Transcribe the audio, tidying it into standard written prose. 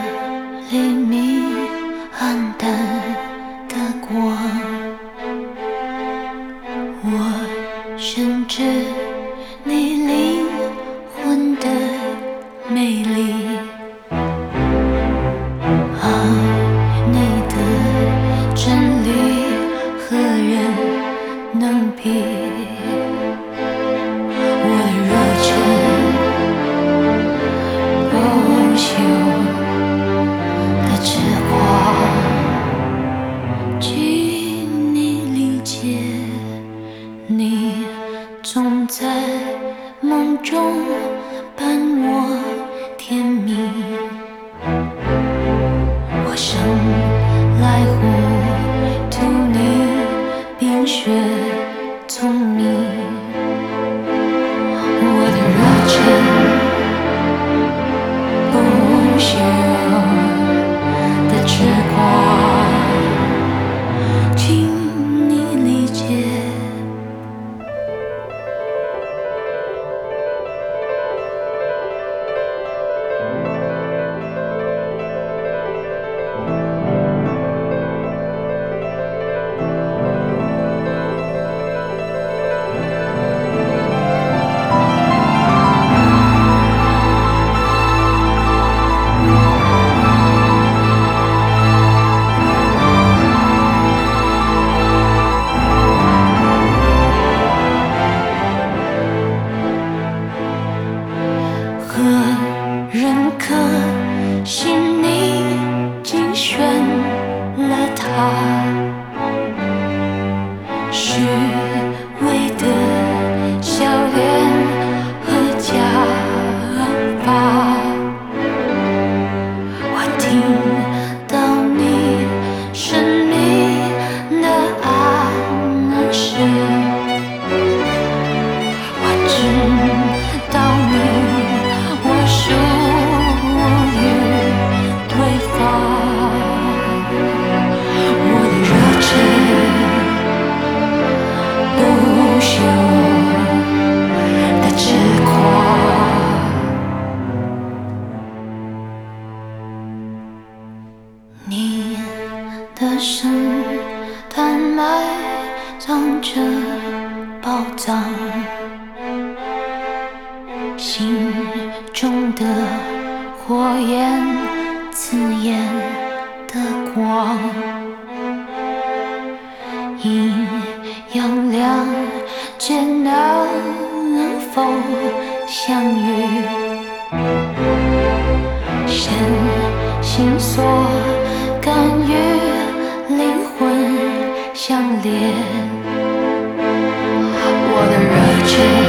黎明暗淡的光，我深知你灵魂的美丽，爱你的真理何人能比？我的热忱不朽的痴狂，请你理解，你总在梦中伴我甜蜜。我生来糊涂，你冰雪聪明。我的热忱不朽的痴狂，请你理解。何人可信你精选了他？虚伪的笑脸和假发，我听到你神秘的暗示，我知道你属于对方，我的热忱不朽的痴狂，你的神坛埋藏着宝藏，心中的火焰刺眼的光，阴阳两界能否相遇？身心所感与灵魂相连，我的热忱